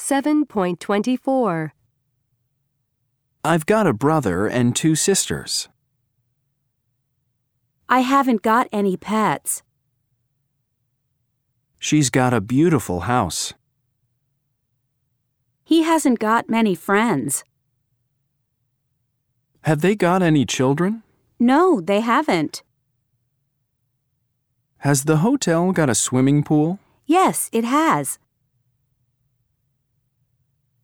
7.24. I've got a brother and 2 sisters. I haven't got any pets. She's got a beautiful house. He hasn't got many friends. Have they got any children? No, they haven't. Has the hotel got a swimming pool? Yes, it has.